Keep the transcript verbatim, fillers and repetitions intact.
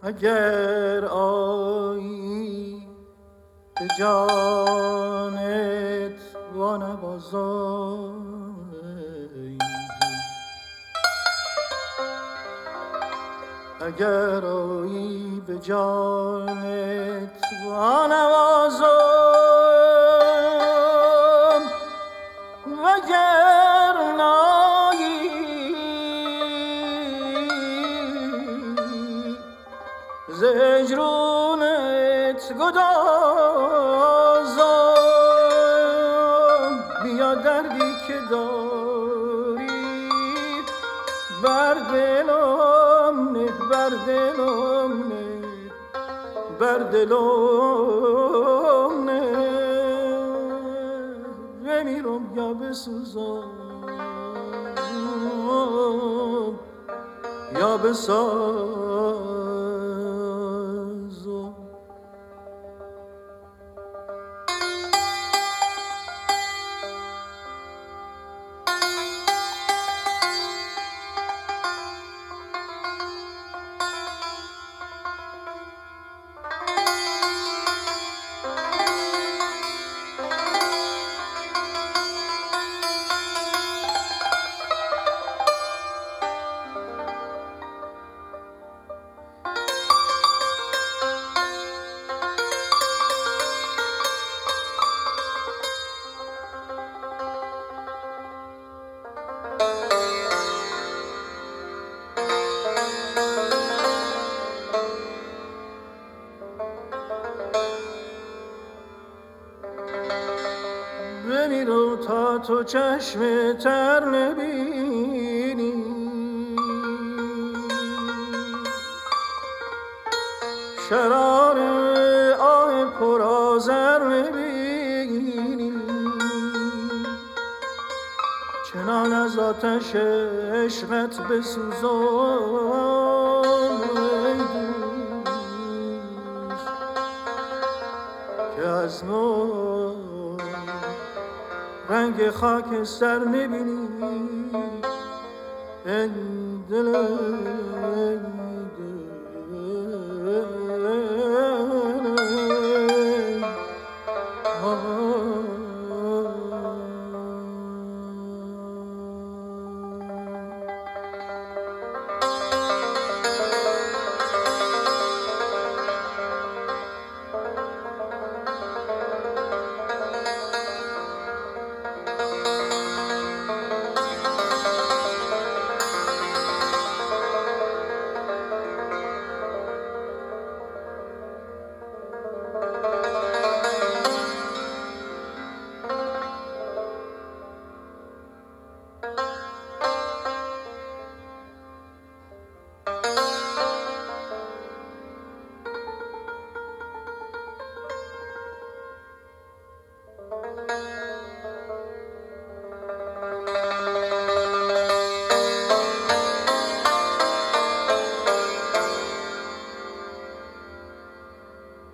اگر آیی به جانت وانوازم، اگر آیی به جانت وانوازم، وگر نایی ز هجرونت گدازم. بیا دردی که داری بر دلم نه، بر دلم نه، بر دلم نه. بمیرم یا بسوزم یا بسازم. بمیرم تا تو چشم تر نبینی، شرار آه پرآذر نبینی. چنان از آتش عشقت بسوزم ای دوست که از ما رنگ خاکستر نبینی. ای دل